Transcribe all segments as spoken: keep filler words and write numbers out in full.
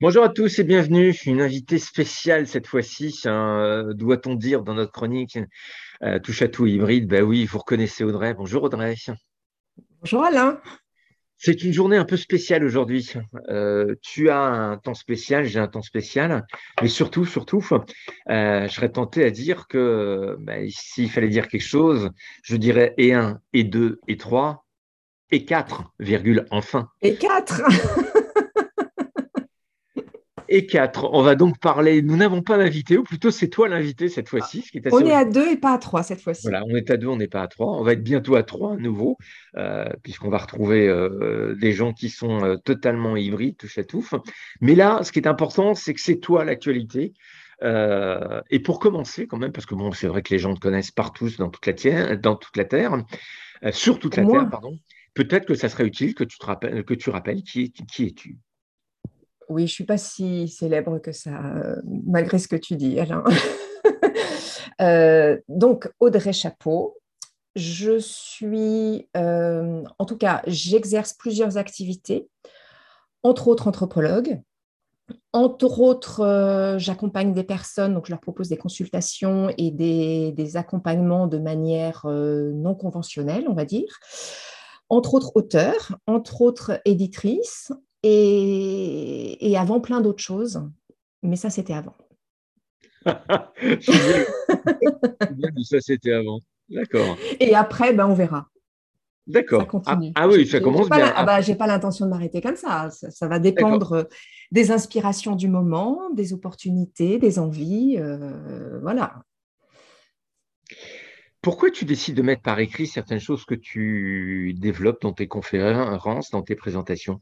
Bonjour à tous et bienvenue. Une invitée spéciale cette fois-ci, hein, euh, doit-on dire dans notre chronique euh, touche à tout hybride. Ben oui, vous reconnaissez Audrey. Bonjour Audrey. Bonjour Alain. C'est une journée un peu spéciale aujourd'hui. Euh, tu as un temps spécial, j'ai un temps spécial, mais surtout, surtout, euh, je serais tenté à dire que ben, s'il fallait dire quelque chose, je dirais et un, et deux, et trois, et quatre, virgule enfin. Et quatre. Et quatre. On va donc parler. Nous n'avons pas d'invité, ou plutôt c'est toi l'invité cette fois-ci, ce qui est assez On est à original. deux et pas à trois cette fois-ci. Voilà, on est à deux, on n'est pas à trois. On va être bientôt à trois à nouveau, euh, puisqu'on va retrouver euh, des gens qui sont euh, totalement hybrides, touche à tout. Mais là, ce qui est important, c'est que c'est toi l'actualité. Euh, et pour commencer, quand même, parce que bon, c'est vrai que les gens te connaissent partout dans toute la terre, dans toute la terre, euh, sur toute Au la terre, moins. pardon. Peut-être que ça serait utile que tu te rappelles, que tu rappelles qui, est- qui es-tu. Oui, je suis pas si célèbre que ça, euh, malgré ce que tu dis, Alain. Euh, donc, Audrey Chapeau. Je suis, euh, en tout cas, j'exerce plusieurs activités, entre autres anthropologue. Entre autres, euh, j'accompagne des personnes, donc je leur propose des consultations et des, des accompagnements de manière euh, non conventionnelle, on va dire. Entre autres, auteur, entre autres, éditrice et, et avant plein d'autres choses. Mais ça, c'était avant. C'est bien, c'est bien, mais ça c'était avant. D'accord. Et après, ben, on verra. Ça D'accord. Ah, continue. ah oui, J'ai ça j'ai- j'ai commence pas bien. la- ah Ah, bah, j'ai pas l'intention de m'arrêter comme ça. Ça, ça va d'accord. dépendre des inspirations du moment, des opportunités, des envies. Euh, voilà. Pourquoi tu décides de mettre par écrit certaines choses que tu développes dans tes conférences, dans tes présentations?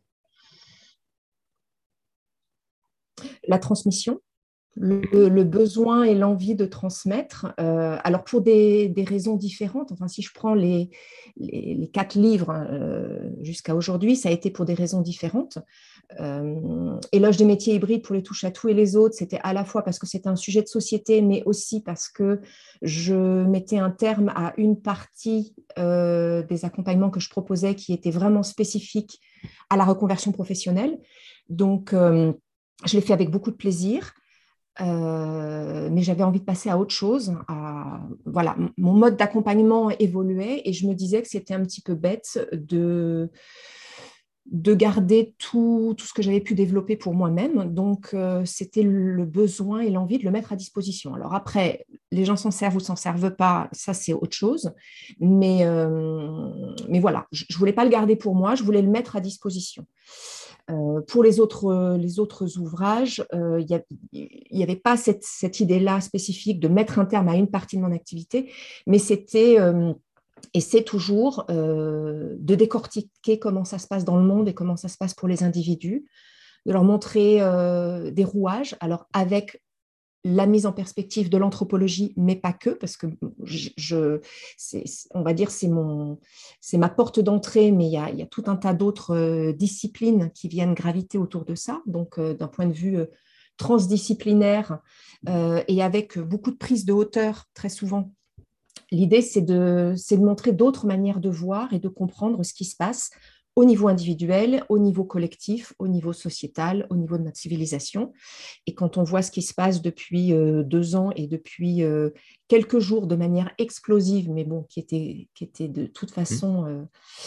La transmission. Le, le besoin et l'envie de transmettre. Euh, alors pour des, des, raisons différentes, enfin si je prends les, les, les quatre livres euh, jusqu'à aujourd'hui, ça a été pour des raisons différentes. Euh, Éloge des métiers hybrides pour les touches à tout et les autres, c'était à la fois parce que c'était un sujet de société, mais aussi parce que je mettais un terme à une partie euh, des accompagnements que je proposais qui étaient vraiment spécifiques à la reconversion professionnelle. Donc, euh, je l'ai fait avec beaucoup de plaisir. Euh, mais j'avais envie de passer à autre chose. À, voilà, mon mode d'accompagnement évoluait et je me disais que c'était un petit peu bête de, de garder tout, tout ce que j'avais pu développer pour moi-même. Donc, euh, c'était le besoin et l'envie de le mettre à disposition. Alors après, les gens s'en servent ou s'en servent pas, ça c'est autre chose. Mais, euh, mais voilà, je ne voulais pas le garder pour moi, je voulais le mettre à disposition. Euh, pour les autres, les autres ouvrages, euh, il n'y avait pas cette, cette idée-là spécifique de mettre un terme à une partie de mon activité, mais c'était, euh, et c'est toujours, euh, de décortiquer comment ça se passe dans le monde et comment ça se passe pour les individus, de leur montrer euh, des rouages, alors avec la mise en perspective de l'anthropologie, mais pas que, parce que je, je c'est, on va dire, c'est mon, c'est ma porte d'entrée, mais il y a, il y a tout un tas d'autres euh, disciplines qui viennent graviter autour de ça. Donc, euh, d'un point de vue euh, transdisciplinaire euh, et avec beaucoup de prise de hauteur, très souvent. L'idée, c'est de, c'est de montrer d'autres manières de voir et de comprendre ce qui se passe au niveau individuel, au niveau collectif, au niveau sociétal, au niveau de notre civilisation. Et quand on voit ce qui se passe depuis euh, deux ans et depuis euh, quelques jours de manière explosive, mais bon, qui était, qui était de toute Hmm. façon euh,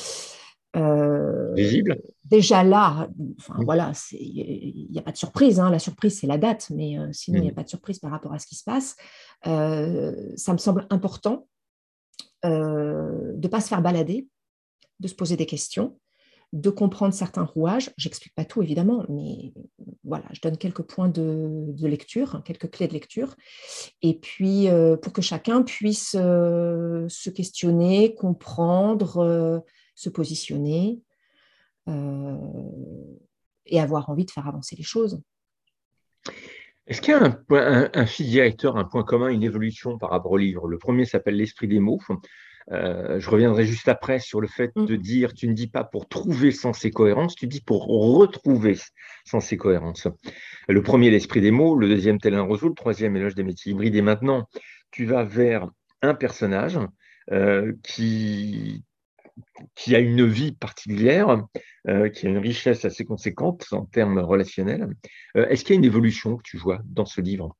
euh, Visible? déjà là, enfin Hmm. voilà, il n'y a pas de surprise, hein, la surprise c'est la date, mais euh, sinon il n'y a Hmm. pas de surprise par rapport à ce qui se passe. Euh, ça me semble important euh, de ne pas se faire balader, de se poser des questions, de comprendre certains rouages. J'explique pas tout, évidemment, mais voilà, je donne quelques points de, de lecture, quelques clés de lecture. Et puis, euh, pour que chacun puisse euh, se questionner, comprendre, euh, se positionner euh, et avoir envie de faire avancer les choses. Est-ce qu'il y a un, point- un, un fil directeur, un point commun, une évolution par rapport au livre? Le premier s'appelle L'esprit des mots. Euh, je reviendrai juste après sur le fait de Mm. dire, tu ne dis pas pour trouver sens et cohérence, tu dis pour retrouver sens et cohérence. Le premier, l'esprit des mots, le deuxième, tel un roseau, le troisième, éloge des métiers hybrides. Et maintenant, tu vas vers un personnage euh, qui qui a une vie particulière, euh, qui a une richesse assez conséquente en termes relationnels. Euh, est-ce qu'il y a une évolution que tu vois dans ce livre?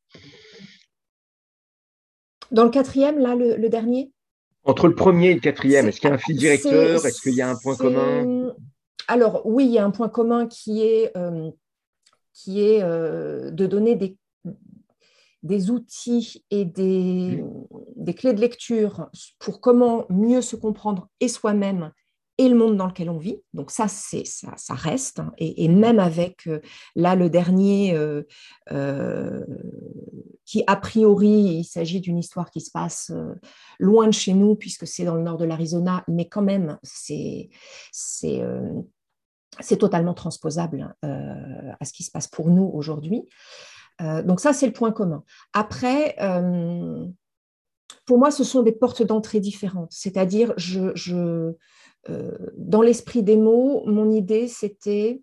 Dans le quatrième, là, le, le dernier, Entre le premier et le quatrième, est-ce c'est, qu'il y a un fil c'est, directeur? Est-ce qu'il y a un point c'est- commun? alors oui, il y a un point commun qui est, euh, qui est euh, de donner des, des outils et des, Hmm. des clés de lecture pour comment mieux se comprendre et soi-même et le monde dans lequel on vit. Donc ça, c'est, ça, ça reste. Hein. Et, et même avec, euh, là, le dernier, euh, euh, qui a priori, il s'agit d'une histoire qui se passe euh, loin de chez nous, puisque c'est dans le nord de l'Arizona, mais quand même, c'est... c'est euh, c'est totalement transposable euh, à ce qui se passe pour nous aujourd'hui. Euh, donc ça, c'est le point commun. Après, euh, pour moi, ce sont des portes d'entrée différentes. C'est-à-dire, je, je, euh, dans l'esprit des mots, mon idée, c'était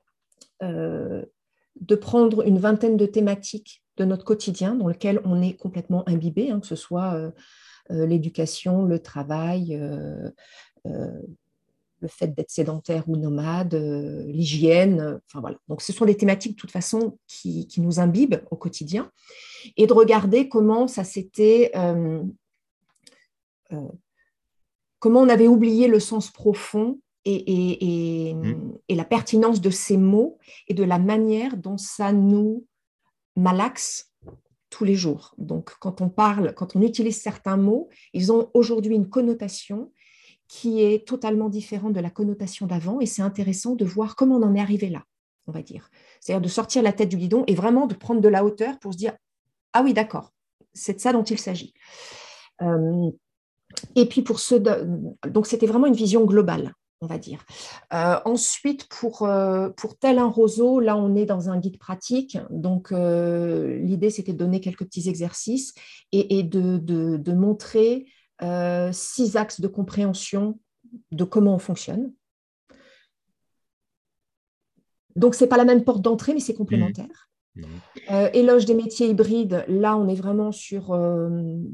euh, de prendre une vingtaine de thématiques de notre quotidien dans lequel on est complètement imbibé, hein, que ce soit euh, euh, l'éducation, le travail, euh, euh, le fait d'être sédentaire ou nomade, euh, l'hygiène, euh, enfin voilà. Donc ce sont des thématiques de toute façon qui, qui nous imbibent au quotidien et de regarder comment ça s'était, euh, euh, comment on avait oublié le sens profond et, et, et, Hmm. et la pertinence de ces mots et de la manière dont ça nous malaxe tous les jours. Donc, quand on parle, quand on utilise certains mots, ils ont aujourd'hui une connotation qui est totalement différente de la connotation d'avant. Et c'est intéressant de voir comment on en est arrivé là, on va dire. C'est-à-dire de sortir la tête du guidon et vraiment de prendre de la hauteur pour se dire, ah oui, d'accord, c'est de ça dont il s'agit. Euh, et puis pour ceux de... donc c'était vraiment une vision globale, on va dire. Euh, ensuite, pour, euh, pour tel un roseau, là, on est dans un guide pratique. Donc, euh, l'idée, c'était de donner quelques petits exercices et, et de, de, de, montrer euh, six axes de compréhension de comment on fonctionne. Donc, ce n'est pas la même porte d'entrée, mais c'est Hmm. complémentaire. Hmm. Euh, éloge des métiers hybrides, là, on est vraiment sur euh,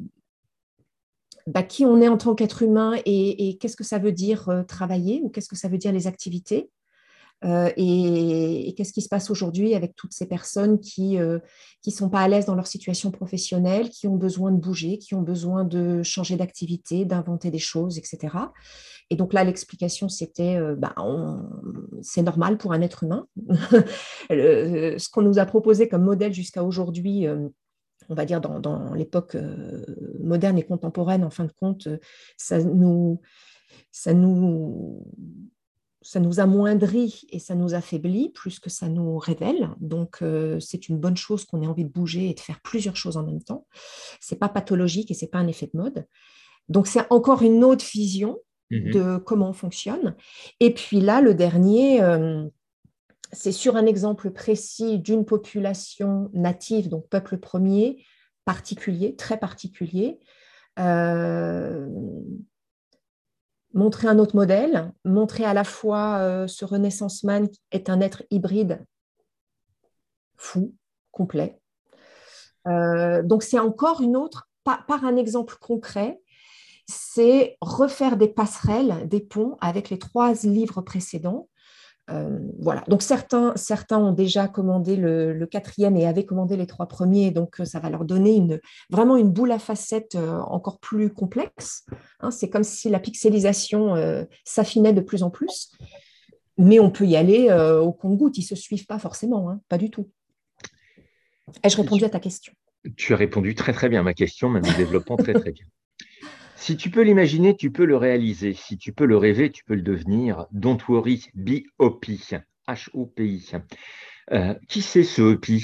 bah, qui on est en tant qu'être humain et, et qu'est-ce que ça veut dire euh, travailler ou qu'est-ce que ça veut dire les activités. Euh, et, et qu'est-ce qui se passe aujourd'hui avec toutes ces personnes qui ne euh, qui sont pas à l'aise dans leur situation professionnelle, qui ont besoin de bouger, qui ont besoin de changer d'activité, d'inventer des choses, et cetera. Et donc là, l'explication, c'était, euh, bah, on- c'est normal pour un être humain. Le- ce qu'on nous a proposé comme modèle jusqu'à aujourd'hui, euh, on va dire dans, dans l'époque euh, moderne et contemporaine, en fin de compte, euh, ça nous, ça nous ça nous amoindrit et ça nous affaiblit plus que ça nous révèle. Donc, euh, c'est une bonne chose qu'on ait envie de bouger et de faire plusieurs choses en même temps. C'est pas pathologique et c'est pas un effet de mode. Donc, c'est encore une autre vision Mhm. de comment on fonctionne. Et puis là, le dernier, euh, c'est sur un exemple précis d'une population native, donc peuple premier, particulier, très particulier. Euh, montrer un autre modèle, montrer à la fois euh, ce Renaissance Man est un être hybride fou, complet. Euh, donc c'est encore une autre, par, par, un exemple concret, c'est refaire des passerelles, des ponts avec les trois livres précédents. Euh, voilà. Donc certains, certains ont déjà commandé le, le, quatrième et avaient commandé les trois premiers, donc ça va leur donner une, vraiment une boule à facettes euh, encore plus complexe. Hein, c'est comme si la pixelisation euh, s'affinait de plus en plus, mais on peut y aller euh, au compte-gouttes, ils ne se suivent pas forcément, hein, pas du tout. Ai-je Si répondu tu, à ta question? tu as répondu très très bien à ma question, même en développant très très bien. Si tu peux l'imaginer, tu peux le réaliser. Si tu peux le rêver, tu peux le devenir. Don't worry, be happy. H O P I. Euh, qui c'est ce Hopi?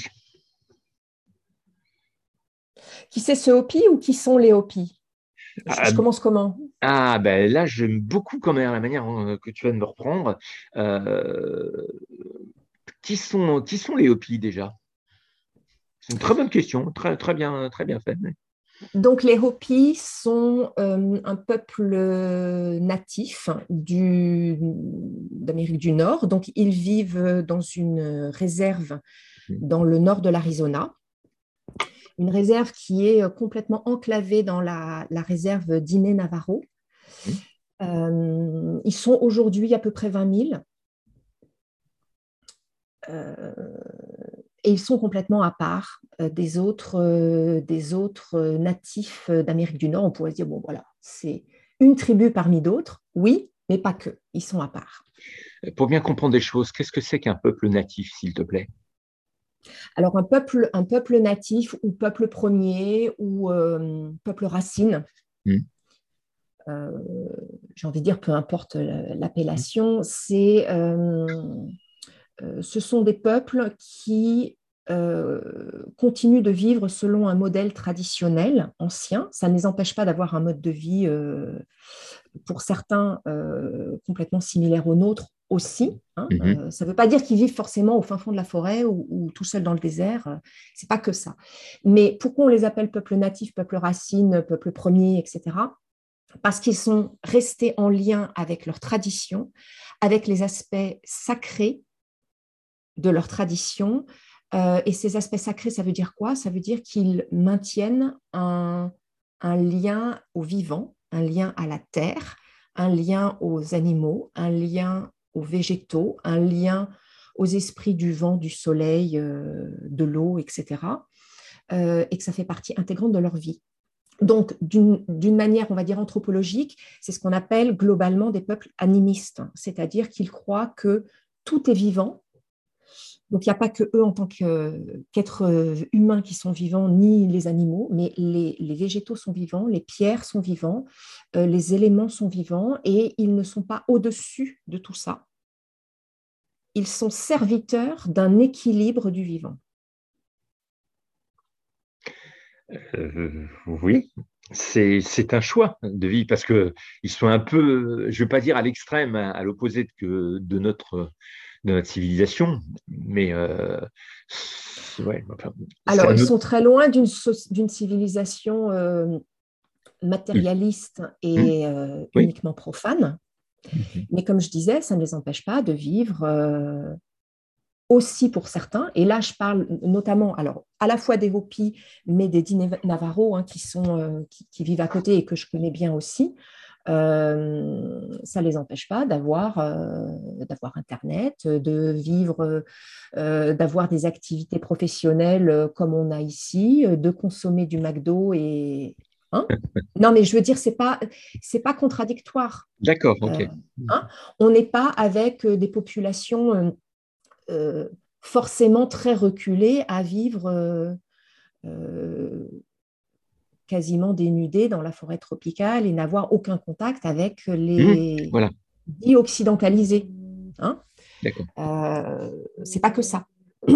Qui c'est ce Hopi ou qui sont les Hopis? je, Ah, je commence comment? ah, ben là, j'aime beaucoup quand même la manière euh, que tu viens de me reprendre. Euh, qui sont, qui sont les Hopis déjà? C'est une très bonne question, très, très bien, très bien fait. Donc, les Hopis sont euh, un peuple natif du, d'Amérique du Nord. Donc, ils vivent dans une réserve dans le nord de l'Arizona, une réserve qui est complètement enclavée dans la, la réserve d'Iné Navarro. Euh, ils sont aujourd'hui à peu près vingt mille. Euh, et ils sont complètement à part euh, des autres, euh, des autres euh, natifs euh, d'Amérique du Nord. On pourrait se dire, bon voilà, c'est une tribu parmi d'autres, oui, mais pas que, ils sont à part. Pour bien comprendre des choses, qu'est-ce que c'est qu'un peuple natif, s'il te plaît? Alors un peuple, un peuple natif ou peuple premier ou euh, peuple racine, Hmm. euh, j'ai envie de dire, peu importe l'appellation, c'est, euh, euh, ce sont des peuples qui euh, continuent de vivre selon un modèle traditionnel ancien. Ça ne les empêche pas d'avoir un mode de vie, euh, pour certains, euh, complètement similaire au nôtre aussi. Hein. Mhm. Euh, ça ne veut pas dire qu'ils vivent forcément au fin fond de la forêt ou, ou tout seuls dans le désert. Euh, c'est pas que ça. Mais pourquoi on les appelle peuple natif, peuple racine, peuple premier, et cetera. Parce qu'ils sont restés en lien avec leur tradition, avec les aspects sacrés de leur tradition. Euh, et ces aspects sacrés, ça veut dire quoi? Ça veut dire qu'ils maintiennent un, un lien au vivant, un lien à la terre, un lien aux animaux, un lien aux végétaux, un lien aux esprits du vent, du soleil, euh, de l'eau, et cetera. Euh, et que ça fait partie intégrante de leur vie. Donc, d'une manière, on va dire, anthropologique, c'est ce qu'on appelle globalement des peuples animistes, c'est-à-dire qu'ils croient que tout est vivant. Donc, il n'y a pas que eux en tant qu'êtres humains qui sont vivants, ni les animaux, mais les, les végétaux sont vivants, les pierres sont vivants, euh, les éléments sont vivants, et ils ne sont pas au-dessus de tout ça. Ils sont serviteurs d'un équilibre du vivant. Euh, oui, c'est c'est un choix de vie parce que ils sont un peu, je ne vais pas dire à l'extrême, à, à l'opposé de, que- de notre de notre civilisation, mais euh, c'est- ouais, enfin, c'est Alors, un ils autre. sont très loin d'une d'une civilisation euh, matérialiste Hmm. et euh, Oui. uniquement profane. Mhm. Mais comme je disais, ça ne les empêche pas de vivre euh, aussi pour certains. Et là, je parle notamment, alors, à la fois des Hopis, mais des Dine Navarro, hein, qui, sont, euh, qui, qui, vivent à côté et que je connais bien aussi. Euh, ça ne les empêche pas d'avoir euh, d'avoir Internet, de vivre, euh, d'avoir des activités professionnelles euh, comme on a ici, euh, de consommer du McDo et... Hein. Non, mais je veux dire, ce n'est pas, c'est pas contradictoire. D'accord, ok. Euh, hein. On n'est pas avec euh, des populations euh, euh, forcément très reculées à vivre euh, euh, quasiment dénudés dans la forêt tropicale et n'avoir aucun contact avec Hmm. les Voilà, dits occidentalisés. Hein. d'accord. Euh, c'est pas que ça.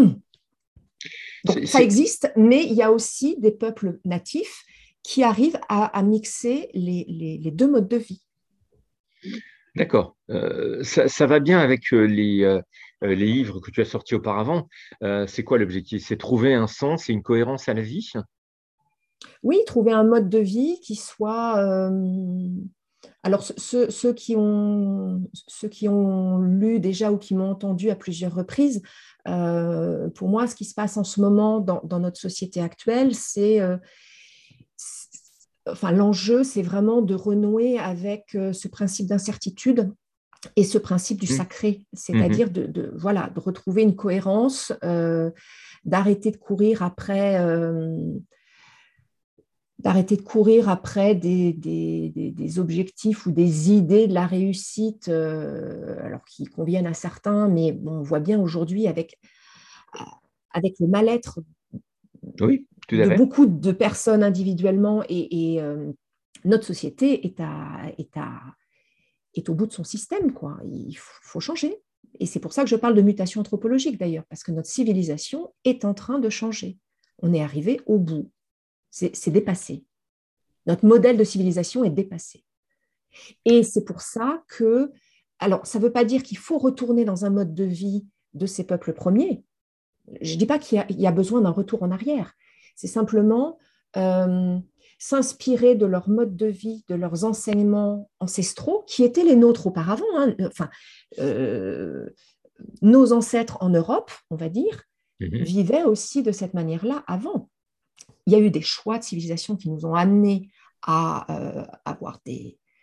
Donc C'est, ça c'est- existe, mais il y a aussi des peuples natifs qui arrivent à, à mixer les, les, les, deux modes de vie. d'accord. Euh, ça, ça va bien avec euh, les, euh, euh, les livres que tu as sortis auparavant. Euh, c'est quoi l'objectif? C'est trouver un sens et une cohérence à la vie? Oui, trouver un mode de vie qui soit... Euh, alors, ceux, ceux, qui ont, ceux qui ont lu déjà ou qui m'ont entendu à plusieurs reprises, euh, pour moi, ce qui se passe en ce moment dans, dans notre société actuelle, c'est... Euh, enfin, l'enjeu, c'est vraiment de renouer avec euh, ce principe d'incertitude et ce principe du Hmm. sacré, Mhm. c'est-à-dire de, de, voilà, de retrouver une cohérence, euh, d'arrêter de courir après... Euh, d'arrêter de courir après des, des, des, des, objectifs ou des idées de la réussite, euh, alors qui conviennent à certains, mais bon, on voit bien aujourd'hui avec, avec le mal-être Oui, tout à de fait. beaucoup de personnes individuellement et, et euh, notre société est, à, est, à, est au bout de son système, quoi. Il faut changer. Et c'est pour ça que je parle de mutation anthropologique d'ailleurs, parce que notre civilisation est en train de changer. On est arrivé au bout. C'est dépassé. Notre modèle de civilisation est dépassé. Et c'est pour ça que, alors ça ne veut pas dire qu'il faut retourner dans un mode de vie de ces peuples premiers. Je ne dis pas qu'il y, y a besoin d'un retour en arrière. C'est simplement euh, s'inspirer de leur mode de vie, de leurs enseignements ancestraux, qui étaient les nôtres auparavant. Hein. Enfin, euh, nos ancêtres en Europe, on va dire, Mhm. vivaient aussi de cette manière-là avant. Il y a eu des choix de civilisation qui nous ont amenés à euh, avoir des,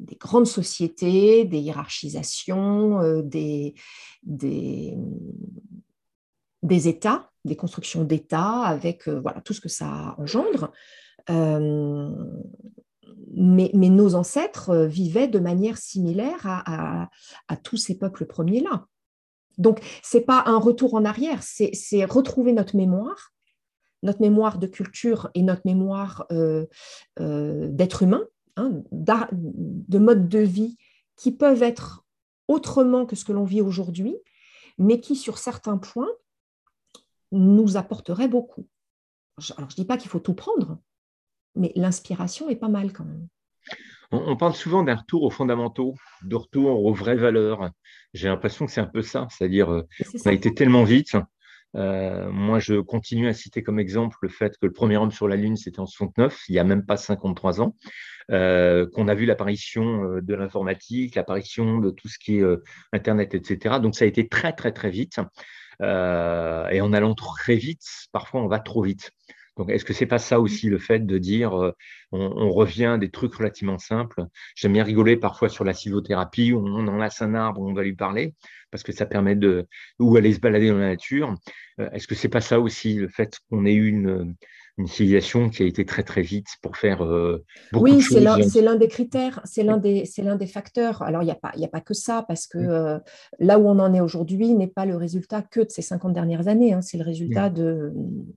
des grandes sociétés, des hiérarchisations, euh, des, des, des États, des constructions d'États avec euh, voilà, tout ce que ça engendre. Euh, mais, mais, nos ancêtres vivaient de manière similaire à, à, à tous ces peuples premiers-là. Donc, ce n'est pas un retour en arrière, c'est retrouver notre mémoire, notre mémoire de culture et notre mémoire euh, euh, d'être humain, hein, de mode de vie qui peuvent être autrement que ce que l'on vit aujourd'hui, mais qui, sur certains points, nous apporteraient beaucoup. Alors, je ne dis pas qu'il faut tout prendre, mais l'inspiration est pas mal quand même. On, on parle souvent d'un retour aux fondamentaux, de retour aux vraies valeurs. J'ai l'impression que c'est un peu ça, c'est-à-dire euh, on a été tellement vite. Euh, moi, je continue à citer comme exemple le fait que le premier homme sur la Lune, c'était en soixante-neuf, il n'y a même pas cinquante-trois ans, euh, qu'on a vu l'apparition euh, de l'informatique, l'apparition de tout ce qui est euh, Internet, et cetera. Donc, ça a été très, très, très vite. Euh, et en allant très vite, parfois, on va trop vite. Donc, est-ce que c'est pas ça aussi le fait de dire euh, on, on revient à des trucs relativement simples? J'aime bien rigoler parfois sur la sylvothérapie, où on enlace un arbre, on va lui parler, parce que ça permet de ou aller se balader dans la nature. Euh, est-ce que c'est pas ça aussi le fait qu'on ait eu une, une civilisation qui a été très très vite pour faire euh, beaucoup de Oui, choses? c'est l'un des critères, c'est l'un des, l'un des facteurs. Alors, il n'y a, pas, a pas que ça, parce que euh, là où on en est aujourd'hui n'est pas le résultat que de ces cinquante dernières années, hein, c'est le résultat de,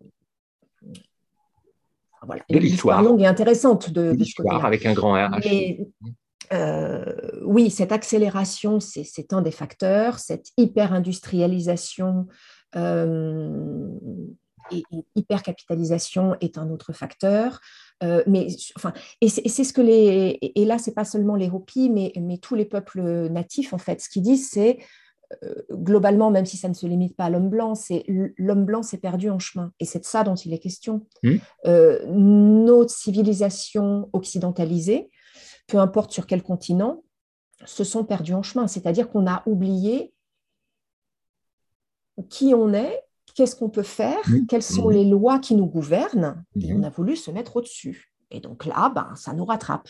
voilà, de l'histoire l'histoire. longue et intéressante de, de ce L'histoire côté-là. avec un grand R H. Mais euh, oui, cette accélération, c'est un des facteurs, cette hyper-industrialisation euh, et, et hyper-capitalisation est un autre facteur. Euh, mais, enfin, et c'est ce que les... Et là, c'est pas seulement les Hopis, mais, mais tous les peuples natifs, en fait, ce qu'ils disent, c'est globalement, même si ça ne se limite pas à l'homme blanc, c'est l'homme blanc s'est perdu en chemin. Et c'est de ça dont il est question. Mmh. Euh, nos civilisations occidentalisées, peu importe sur quel continent, se sont perdues en chemin. C'est-à-dire qu'on a oublié qui on est, qu'est-ce qu'on peut faire, Mmh. quelles sont Mmh. les lois qui nous gouvernent, et Mmh. on a voulu se mettre au-dessus. Et donc là, ben, ça nous rattrape.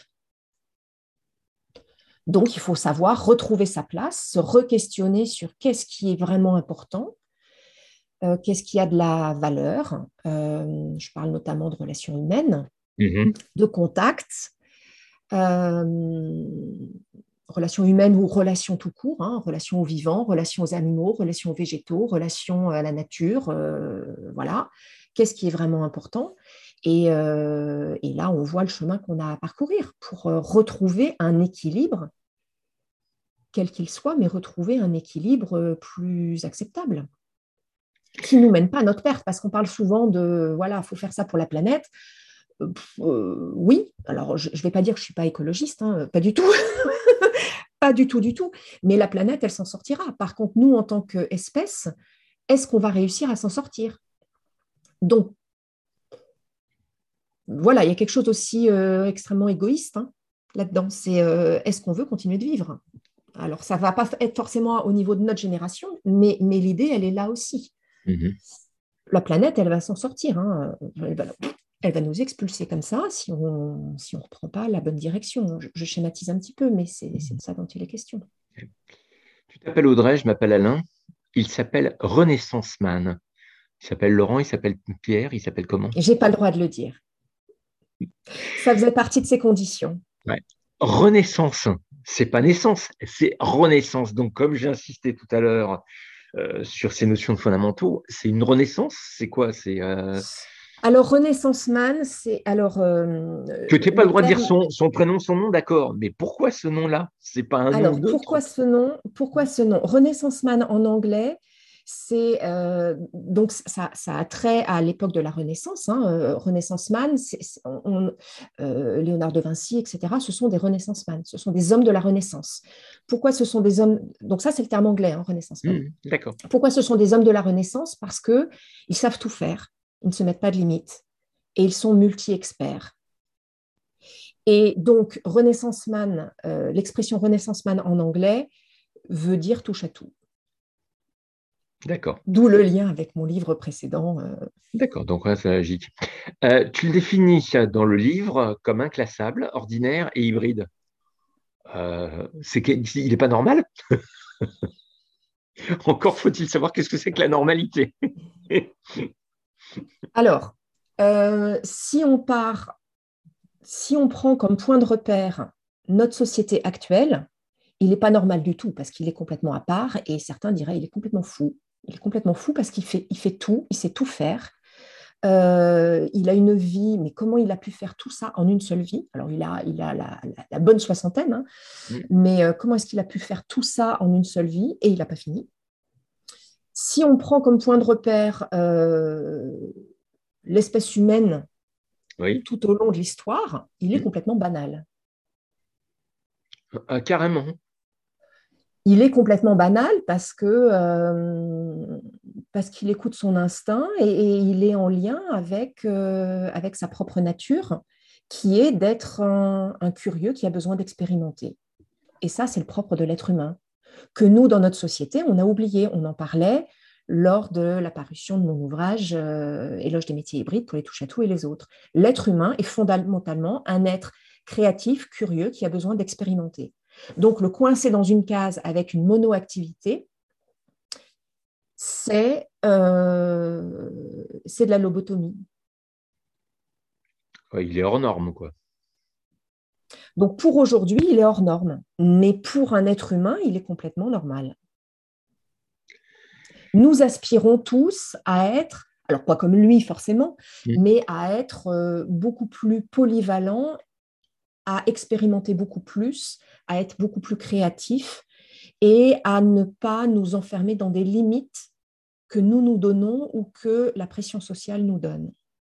Donc, il faut savoir retrouver sa place, se re-questionner sur qu'est-ce qui est vraiment important, euh, qu'est-ce qui a de la valeur. Euh, je parle notamment de relations humaines, Mmh. de contacts, euh, relations humaines ou relations tout court, hein, relations aux vivants, relations aux animaux, relations aux végétaux, relations à la nature, euh, voilà. Qu'est-ce qui est vraiment important? Et, euh, et là, on voit le chemin qu'on a à parcourir pour euh, retrouver un équilibre, quel qu'il soit, mais retrouver un équilibre plus acceptable, qui ne nous mène pas à notre perte, parce qu'on parle souvent de, voilà, il faut faire ça pour la planète. Euh, oui, alors je ne vais pas dire que je ne suis pas écologiste, hein, pas du tout, pas du tout, du tout, mais la planète, elle s'en sortira. Par contre, nous, en tant qu'espèce, est-ce qu'on va réussir à s'en sortir? Donc, voilà, il y a quelque chose aussi euh, extrêmement égoïste hein, là-dedans, c'est euh, est-ce qu'on veut continuer de vivre? Alors, ça ne va pas être forcément au niveau de notre génération, mais, mais l'idée, elle est là aussi. Mmh. La planète, elle va s'en sortir, hein. Elle va, elle va nous expulser comme ça si on ne si on reprend pas la bonne direction. Je, je schématise un petit peu, mais c'est de ça dont il est question. Tu t'appelles Audrey, je m'appelle Alain. Il s'appelle Renaissance Man. Il s'appelle Laurent, il s'appelle Pierre, il s'appelle comment? Je n'ai pas le droit de le dire. Ça faisait partie de ces conditions. Ouais. Renaissance, c'est pas naissance, c'est renaissance. Donc, comme j'ai insisté tout à l'heure euh, sur ces notions de fondamentaux, c'est une renaissance. C'est quoi? C'est euh... Alors, Renaissance Man, c'est alors euh, Tu n'as pas le le droit de dire terme. son, son prénom, son nom, d'accord. Mais pourquoi ce nom-là? C'est pas un nom Alors, neutre. pourquoi ce nom? Pourquoi ce nom? Renaissance Man en anglais, c'est euh, donc ça, ça a trait à l'époque de la Renaissance. Hein, euh, Renaissance Man, c'est, on, euh, Léonard de Vinci, et cetera. Ce sont des Renaissance Man, ce sont des hommes de la Renaissance. Pourquoi ce sont des hommes? Donc ça, c'est le terme anglais, hein, Renaissance Man. Mmh, d'accord. Pourquoi ce sont des hommes de la Renaissance? Parce que ils savent tout faire, ils ne se mettent pas de limites et ils sont multi-experts. Et donc, Renaissance Man, euh, l'expression Renaissance Man en anglais veut dire touche à tout. D'accord. D'où le lien avec mon livre précédent. Euh... D'accord, donc ouais, c'est logique. Euh, tu le définis dans le livre comme inclassable, ordinaire et hybride. Euh, c'est qu'il n'est pas normal. Encore faut-il savoir qu'est-ce que c'est que la normalité. Alors, euh, si on part, si on prend comme point de repère notre société actuelle, il n'est pas normal du tout parce qu'il est complètement à part et certains diraient il est complètement fou. Il est complètement fou parce qu'il fait, il fait tout, il sait tout faire. Euh, il a une vie, mais comment il a pu faire tout ça en une seule vie? Alors, il a, il a la, la, la bonne soixantaine, hein, mais euh, comment est-ce qu'il a pu faire tout ça en une seule vie? Et il n'a pas fini. Si on prend comme point de repère euh, l'espèce humaine Oui, tout au long de l'histoire, il est complètement banal. ah, carrément. Il est complètement banal parce que euh, parce qu'il écoute son instinct et, et, il est en lien avec, euh, avec sa propre nature, qui est d'être un, un curieux qui a besoin d'expérimenter. Et ça, c'est le propre de l'être humain, que nous, dans notre société, on a oublié. On en parlait lors de la parution de mon ouvrage euh, Éloge des métiers hybrides pour les touche-à-tout et les autres. L'être humain est fondamentalement un être créatif, curieux, qui a besoin d'expérimenter. Donc, le coincer dans une case avec une monoactivité, c'est euh, c'est de la lobotomie. Ouais, il est hors norme, quoi. Donc, pour aujourd'hui, il est hors norme. Mais pour un être humain, il est complètement normal. Nous aspirons tous à être, alors pas comme lui forcément, Mm. mais à être euh, beaucoup plus polyvalent, à expérimenter beaucoup plus, à être beaucoup plus créatif et à ne pas nous enfermer dans des limites que nous nous donnons ou que la pression sociale nous donne.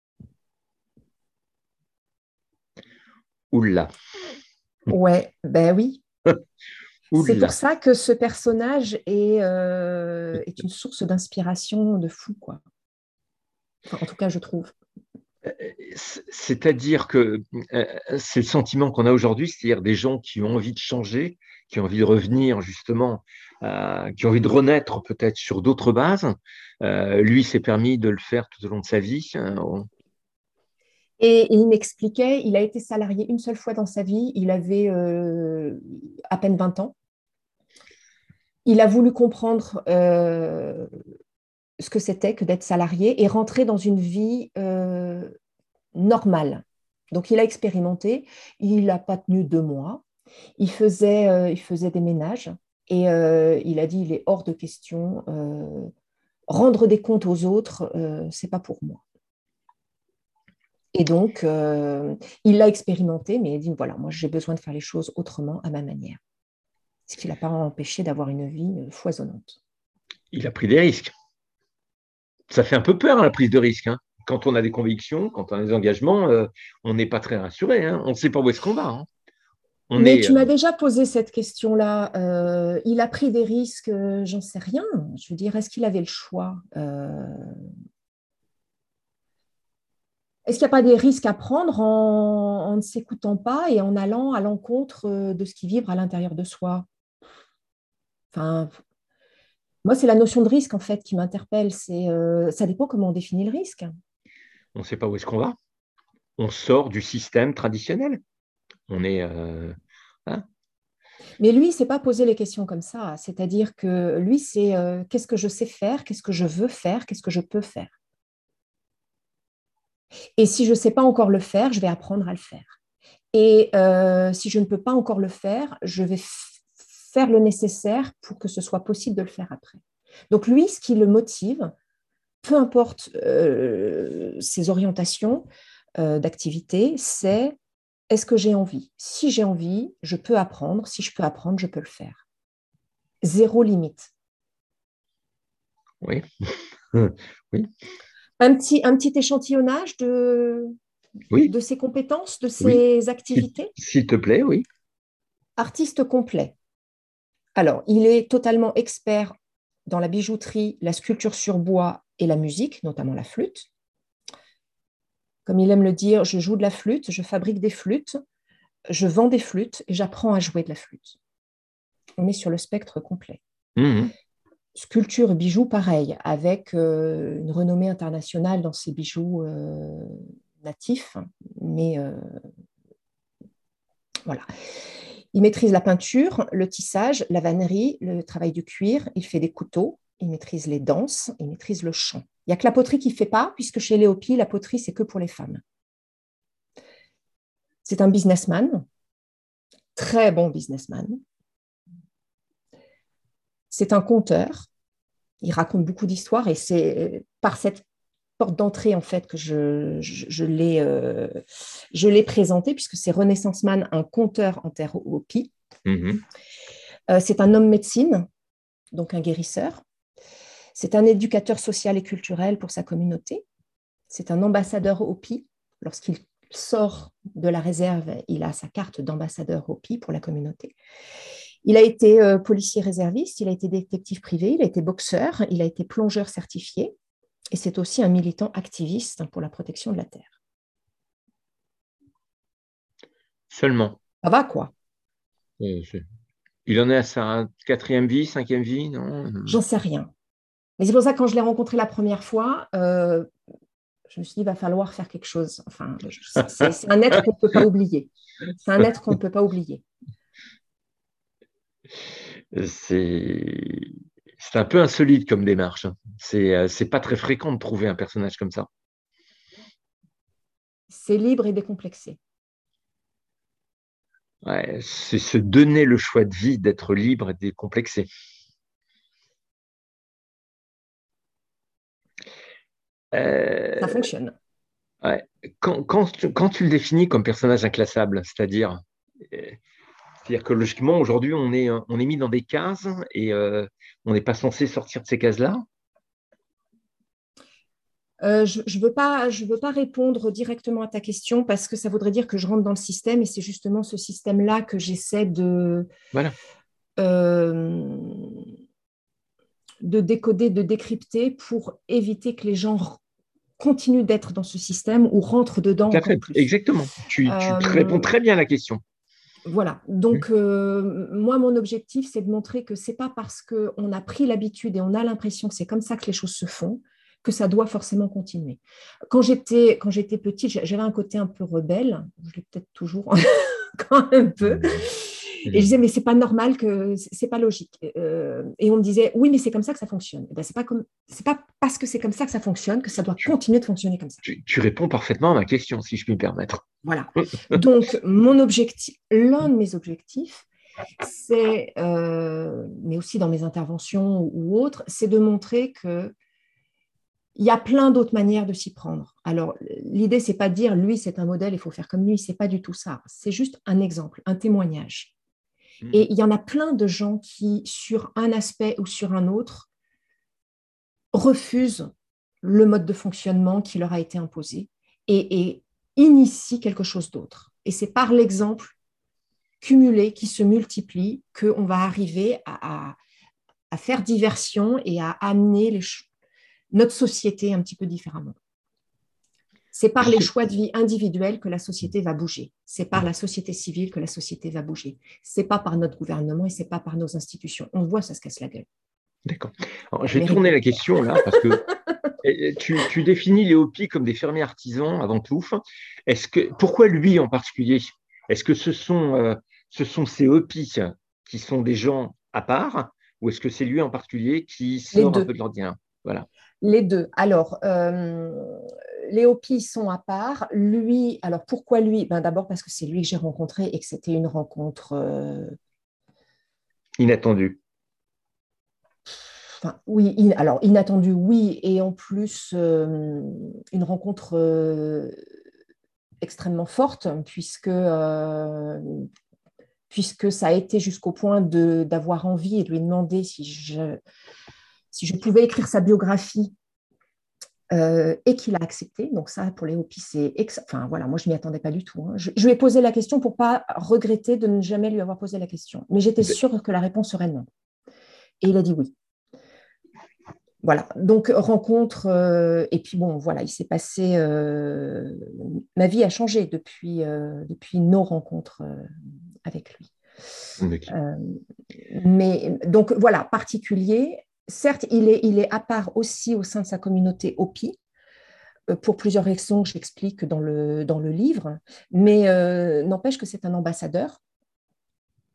Oula. Ouais, ben oui. C'est pour Oula. ça que ce personnage est, euh, est une source d'inspiration de fou, quoi. Enfin, en tout cas, je trouve. C'est-à-dire que euh, c'est le sentiment qu'on a aujourd'hui, c'est-à-dire des gens qui ont envie de changer, qui ont envie de revenir justement, euh, qui ont envie de renaître peut-être sur d'autres bases. Euh, lui s'est permis de le faire tout au long de sa vie. Hein. On- Et il m'expliquait, il a été salarié une seule fois dans sa vie, il avait euh, à peine vingt ans. Il a voulu comprendre euh, ce que c'était que d'être salarié et rentrer dans une vie euh, normale. Donc, il a expérimenté, il n'a pas tenu deux mois, il faisait, euh, il faisait des ménages et euh, il a dit, il est hors de question, euh, rendre des comptes aux autres, euh, c'est pas pour moi. Et donc, euh, il l'a expérimenté, mais il dit, voilà, moi, j'ai besoin de faire les choses autrement, à ma manière. Ce qui ne l'a pas empêché d'avoir une vie euh, foisonnante. Il a pris des risques. Ça fait un peu peur, hein, la prise de risque. Hein. Quand on a des convictions, quand on a des engagements, euh, on n'est pas très rassuré. Hein. On ne sait pas où est-ce qu'on va. Hein. On Mais est, tu euh, m'as déjà posé cette question-là. Euh, il a pris des risques, euh, j'en sais rien. Je veux dire, est-ce qu'il avait le choix? Euh, Est-ce qu'il n'y a pas des risques à prendre en, en ne s'écoutant pas et en allant à l'encontre euh, de ce qui vibre à l'intérieur de soi? Enfin, moi, c'est la notion de risque en fait qui m'interpelle. C'est, euh, ça dépend comment on définit le risque. on ne sait pas où est-ce qu'on va. On sort du système traditionnel. On est, euh, hein. Mais lui, il ne s'est pas posé les questions comme ça. C'est-à-dire que lui, c'est euh, qu'est-ce que je sais faire, qu'est-ce que je veux faire, qu'est-ce que je peux faire. Et si je ne sais pas encore le faire, je vais apprendre à le faire. Et euh, si je ne peux pas encore le faire, je vais f- faire le nécessaire pour que ce soit possible de le faire après. Donc lui, ce qui le motive, peu importe euh, ses orientations euh, d'activité, c'est est-ce que j'ai envie? Si j'ai envie, je peux apprendre. Si je peux apprendre, je peux le faire. Zéro limite. Oui. Oui. Un petit, un petit échantillonnage de, Oui. de ses compétences, de Oui. ses S'il activités. s'il te plaît, oui. Artiste complet. Alors, il est totalement expert dans la bijouterie, la sculpture sur bois et la musique, notamment la flûte. Comme il aime le dire, je joue de la flûte, je fabrique des flûtes, je vends des flûtes et j'apprends à jouer de la flûte. On est sur le spectre complet. Mhm. Sculpture et bijoux, pareil, avec euh, une renommée internationale dans ces bijoux euh, natifs, mais euh, voilà. Il maîtrise la peinture, le tissage, la vannerie, le travail du cuir, il fait des couteaux, il maîtrise les danses, il maîtrise le chant. Il n'y a que la poterie qu'il ne fait pas, puisque chez les Hopi, la poterie, c'est que pour les femmes. C'est un businessman, très bon businessman. C'est un conteur. Il raconte beaucoup d'histoires et c'est par cette porte d'entrée en fait que je, je, je l'ai euh, je l'ai présenté, puisque c'est Renaissance Man, un conteur en terre Hopi. Mm-hmm. Euh, c'est un homme médecine, donc un guérisseur. C'est un éducateur social et culturel pour sa communauté. C'est un ambassadeur Hopi. Lorsqu'il sort de la réserve, il a sa carte d'ambassadeur Hopi pour la communauté. Il a été euh, policier réserviste, il a été détective privé, il a été boxeur, il a été plongeur certifié et c'est aussi un militant activiste pour la protection de la Terre. Seulement. Ça va quoi? Il en est à sa quatrième vie, cinquième vie, non? J'en sais rien. Mais c'est pour ça que quand je l'ai rencontré la première fois, euh, je me suis dit, il va falloir faire quelque chose. Enfin, c'est, c'est un être qu'on ne peut pas oublier. C'est un être qu'on ne peut pas oublier. C'est... c'est un peu insolite comme démarche. C'est, c'est pas très fréquent de trouver un personnage comme ça. C'est libre et décomplexé. Ouais, c'est se donner le choix de vie d'être libre et décomplexé. Euh... Ça fonctionne. Ouais. Quand, quand, tu, quand tu le définis comme personnage inclassable, c'est-à-dire... C'est-à-dire que logiquement, aujourd'hui, on est, on est mis dans des cases et euh, on n'est pas censé sortir de ces cases-là. Euh, je ne veux pas, je veux pas répondre directement à ta question parce que ça voudrait dire que je rentre dans le système et c'est justement ce système-là que j'essaie de, voilà. euh, de décoder, de décrypter pour éviter que les gens continuent d'être dans ce système ou rentrent dedans Tout à encore fait. plus. Exactement. Tu, tu euh, réponds très bien à la question. Voilà. Donc, mmh. euh, moi, mon objectif, c'est de montrer que ce n'est pas parce qu'on a pris l'habitude et on a l'impression que c'est comme ça que les choses se font que ça doit forcément continuer. Quand j'étais, quand j'étais petite, j'avais un côté un peu rebelle. Je l'ai peut-être toujours quand même un peu. Et je disais, mais c'est pas normal, que c'est pas logique. Euh, et on me disait, oui, mais c'est comme ça que ça fonctionne. Et ben, c'est pas comme, c'est pas parce que c'est comme ça que ça fonctionne que ça doit tu, continuer de fonctionner comme ça. Tu, tu réponds parfaitement à ma question, si je puis me permettre. Voilà. Donc, mon objectif, l'un de mes objectifs, c'est, euh, mais aussi dans mes interventions ou autres, c'est de montrer que il y a plein d'autres manières de s'y prendre. Alors, l'idée, c'est pas de dire, lui, c'est un modèle, il faut faire comme lui, c'est pas du tout ça. C'est juste un exemple, un témoignage. Mmh. Et il y en a plein de gens qui, sur un aspect ou sur un autre, refusent le mode de fonctionnement qui leur a été imposé et, et initient quelque chose d'autre. Et c'est par l'exemple cumulé qui se multiplie qu'on va arriver à, à, à faire diversion et à amener les choses notre société un petit peu différemment. C'est par les choix de vie individuels que la société va bouger. C'est par la société civile que la société va bouger. C'est pas par notre gouvernement et c'est pas par nos institutions. On voit, ça se casse la gueule. D'accord. Alors, je vais tourner la question là parce que tu, tu définis les Hopi comme des fermiers artisans avant tout. Est-ce que, pourquoi lui en particulier? Est-ce que ce sont, euh, ce sont ces Hopi qui sont des gens à part ou est-ce que c'est lui en particulier qui sort un peu de l'ordinaire? Voilà. Les deux. Alors, euh, les Hopi sont à part. Lui, alors pourquoi lui? Ben, d'abord parce que c'est lui que j'ai rencontré et que c'était une rencontre euh... inattendue. Enfin, oui, in... alors inattendue, oui, et en plus euh, une rencontre euh, extrêmement forte puisque euh, puisque ça a été jusqu'au point de d'avoir envie et de lui demander si je si je pouvais écrire sa biographie. Euh, et qu'il a accepté. Donc ça, pour les Hopi, c'est... Ex... Enfin, voilà, moi, je ne m'y attendais pas du tout. Hein. Je, je lui ai posé la question pour ne pas regretter de ne jamais lui avoir posé la question. Mais j'étais sûre que la réponse serait non. Et il a dit oui. Voilà. Donc, rencontre... Euh, et puis, bon, voilà, il s'est passé... Euh, ma vie a changé depuis, euh, depuis nos rencontres euh, avec lui. Okay. Euh, mais, donc, voilà, particulier... Certes, il est, il est à part aussi au sein de sa communauté Hopi, euh, pour plusieurs raisons que j'explique dans le, dans le livre, mais euh, n'empêche que c'est un ambassadeur.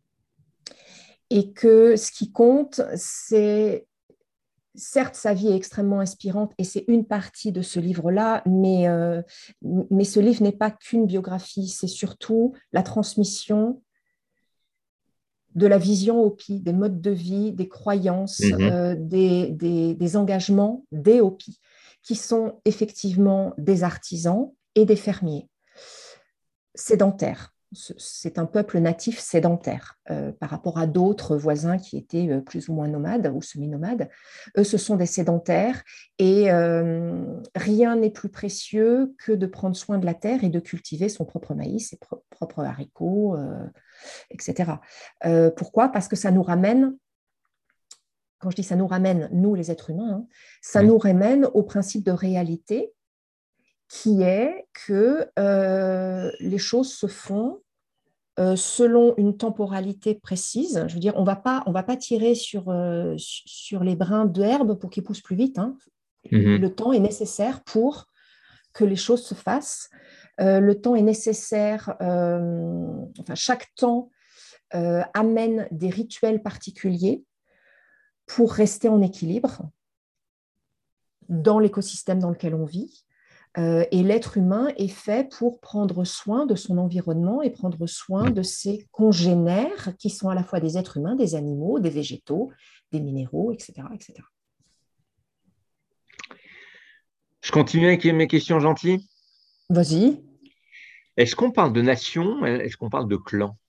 et que ce qui compte, c'est, certes, sa vie est extrêmement inspirante et c'est une partie de ce livre-là, mais, euh, mais ce livre n'est pas qu'une biographie, c'est surtout la transmission de la vision Hopi, des modes de vie, des croyances, Mhm. euh, des, des, des engagements des Hopi, qui sont effectivement des artisans et des fermiers sédentaires. C'est un peuple natif sédentaire euh, par rapport à d'autres voisins qui étaient euh, plus ou moins nomades ou semi-nomades. Eux, ce sont des sédentaires et euh, rien n'est plus précieux que de prendre soin de la terre et de cultiver son propre maïs, ses pro propres haricots, euh, et cetera. Euh, pourquoi? Parce que ça nous ramène, quand je dis ça nous ramène, nous les êtres humains, hein, ça Oui. nous ramène au principe de réalité qui est que euh, les choses se font euh, selon une temporalité précise. Je veux dire, on va pas, on va pas tirer sur, euh, sur les brins d'herbe pour qu'ils poussent plus vite, hein. Mhm. Le temps est nécessaire pour que les choses se fassent. Euh, le temps est nécessaire, euh, enfin, chaque temps euh, amène des rituels particuliers pour rester en équilibre dans l'écosystème dans lequel on vit. Euh, et l'être humain est fait pour prendre soin de son environnement et prendre soin de ses congénères, qui sont à la fois des êtres humains, des animaux, des végétaux, des minéraux, et cetera, et cetera. Je continue avec mes questions gentilles. Vas-y. Est-ce qu'on parle de nation? Est-ce qu'on parle de clan?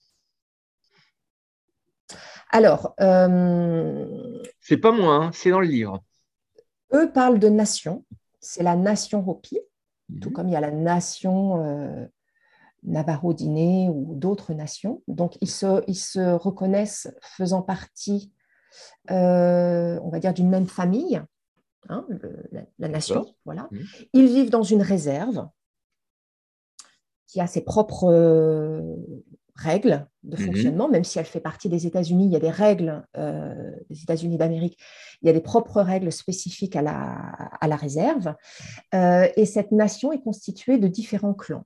Alors, euh, C'est pas moi, hein, c'est dans le livre. eux parlent de nation. C'est la nation Hopi, tout Mhm. comme il y a la nation euh, Navajo-Diné ou d'autres nations. Donc, ils se, ils se reconnaissent faisant partie, euh, on va dire, d'une même famille, hein, le, la, la D'accord. nation. Voilà. Mhm. Ils vivent dans une réserve qui a ses propres euh, règles de Mhm. fonctionnement, même si elle fait partie des États-Unis, il y a des règles euh, des États-Unis d'Amérique, il y a des propres règles spécifiques à la, à la réserve. Euh, et cette nation est constituée de différents clans.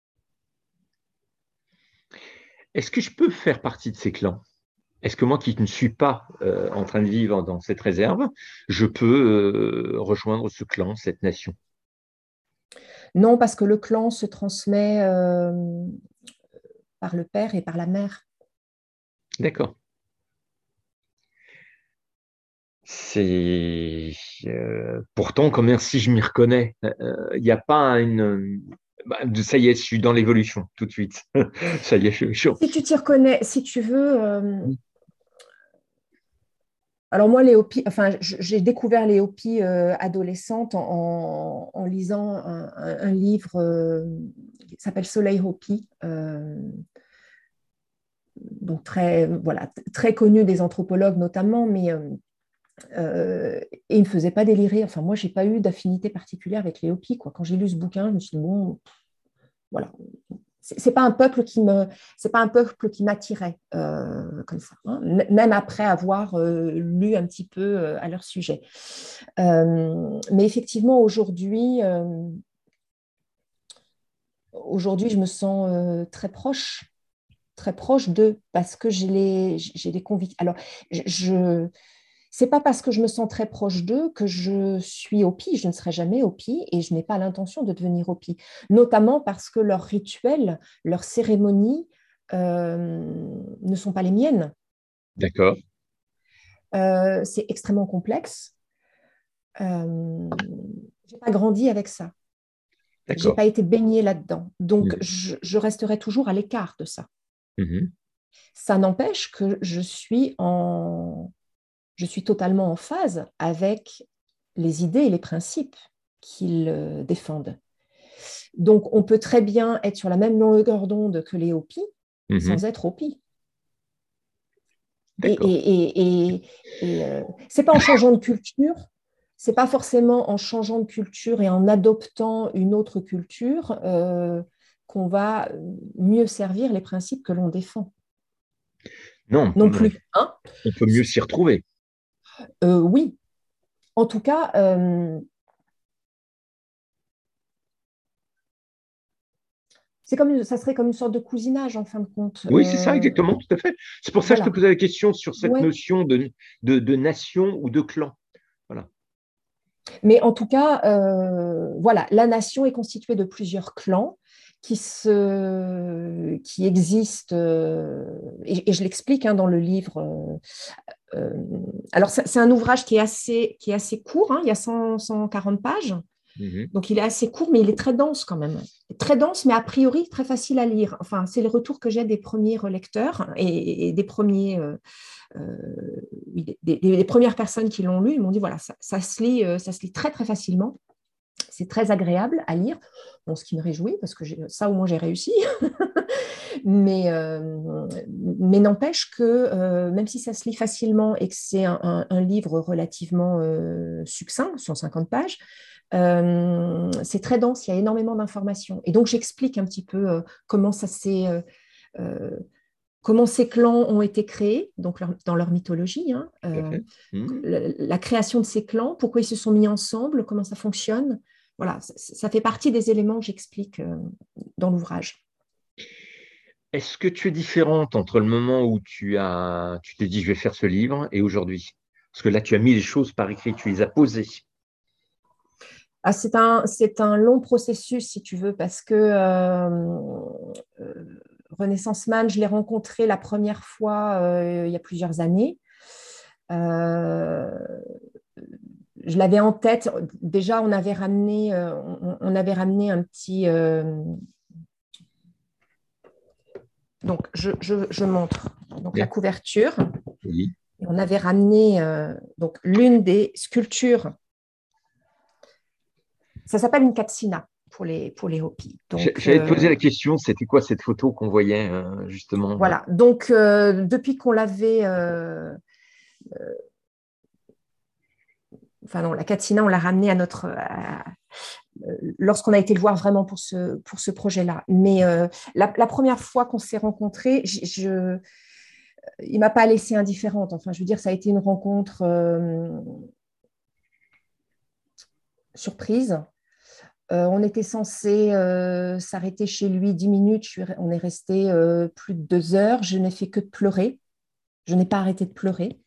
Est-ce que je peux faire partie de ces clans? Est-ce que moi qui ne suis pas euh, en train de vivre dans cette réserve, je peux euh, rejoindre ce clan, cette nation? Non, parce que le clan se transmet euh, par le père et par la mère. D'accord. C'est euh, pourtant comme même si je m'y reconnais, il n'y a pas une. Bah, de- ça y est, je suis dans l'évolution tout de suite. Ça y est, je suis chaud. Si tu t'y reconnais, si tu veux, euh, alors moi, les Hopi, enfin, j'ai découvert les Hopi euh, adolescentes en, en, lisant un, un, un livre euh, qui s'appelle Soleil Hopi, euh, donc très, voilà, très connu des anthropologues notamment, mais euh, euh, et il ne me faisait pas délirer. Enfin, moi, j'ai pas eu d'affinité particulière avec les Hopi, quoi. Quand j'ai lu ce bouquin, je me suis dit, bon, voilà, c'est pas un peuple qui me c'est pas un peuple qui m'attirait euh, comme ça, hein, même après avoir euh, lu un petit peu euh, à leur sujet. Euh, mais effectivement aujourd'hui euh, aujourd'hui je me sens euh, très proche très proche d'eux parce que j'ai les j'ai des convictions. Alors je, je c'est pas parce que je me sens très proche d'eux que je suis Hopi, je ne serai jamais Hopi et je n'ai pas l'intention de devenir Hopi, notamment parce que leurs rituels, leurs cérémonies euh, ne sont pas les miennes. D'accord, Euh, c'est extrêmement complexe. Euh, j'ai pas grandi avec ça. J'ai d'accord. pas été baignée là-dedans. Donc, Mhm. je, je resterai toujours à l'écart de ça. Mhm. Ça n'empêche que je suis en, je suis totalement en phase avec les idées et les principes qu'ils euh, défendent. Donc, on peut très bien être sur la même longueur d'onde que les Hopis sans Mhm. être Hopi. Et, D'accord. et, et, et, et euh, c'est pas en changeant de culture, c'est pas forcément en changeant de culture et en adoptant une autre culture euh, qu'on va mieux servir les principes que l'on défend. Non, Non on plus. Hein. on peut mieux s'y retrouver. Euh, oui, en tout cas, euh, c'est comme une- ça serait comme une sorte de cousinage en fin de compte. Oui, c'est ça, Euh, exactement, tout à fait. C'est pour ça que je te voilà. posais la question sur cette Ouais. notion de, de, de nation ou de clan. Voilà. Mais en tout cas, euh, voilà, la nation est constituée de plusieurs clans qui, se, qui existent, euh, et, et je l'explique hein, dans le livre. Euh, euh, alors, c'est c'est un ouvrage qui est assez, qui est assez court, hein, il y a cent, cent quarante pages, Mhm. donc il est assez court, mais il est très dense quand même. Très dense, mais a priori très facile à lire. Enfin, c'est le retour que j'ai des premiers lecteurs et, et des premiers. Euh, euh, oui, des, des, des, premières personnes qui l'ont lu, ils m'ont dit voilà, ça, ça, se lit, euh, ça se lit très très facilement, c'est très agréable à lire, bon, ce qui me réjouit parce que ça au moins j'ai réussi, mais, euh, mais n'empêche que euh, même si ça se lit facilement et que c'est un, un, un livre relativement euh, succinct, cent cinquante pages, euh, c'est très dense, il y a énormément d'informations. Et donc j'explique un petit peu euh, comment ça s'est... Euh, euh, comment ces clans ont été créés, donc leur, dans leur mythologie, hein, Tout à euh, fait. Mhm. la, la, création de ces clans, pourquoi ils se sont mis ensemble, comment ça fonctionne. Voilà, ça, ça fait partie des éléments que j'explique euh, dans l'ouvrage. Est-ce que tu es différente entre le moment où tu as, tu t'es dit je vais faire ce livre et aujourd'hui? Parce que là, tu as mis les choses par écrit, tu les as posées. Ah, c'est un, c'est un long processus, si tu veux, parce que euh, euh, Renaissance Man, je l'ai rencontré la première fois euh, il y a plusieurs années. Euh, je l'avais en tête. Déjà, on avait ramené, euh, on, on avait ramené un petit. Euh, donc, je, je, je montre donc, la Bien. couverture. Oui. Et on avait ramené euh, donc l'une des sculptures. Ça s'appelle une katsina pour les, pour les Hopis. Donc, J'allais te poser euh, la question, c'était quoi cette photo qu'on voyait euh, justement? voilà. Donc, euh, depuis qu'on l'avait. Euh, enfin, non, la katsina, on l'a ramenée à notre. À, lorsqu'on a été le voir vraiment pour ce, pour ce projet-là. Mais euh, la, la, première fois qu'on s'est rencontrés, je, je, il ne m'a pas laissée indifférente. Enfin, je veux dire, ça a été une rencontre euh, surprise. Euh, on était censé euh, s'arrêter chez lui dix minutes. Je suis, on est resté euh, plus de deux heures. Je n'ai fait que de pleurer. Je n'ai pas arrêté de pleurer.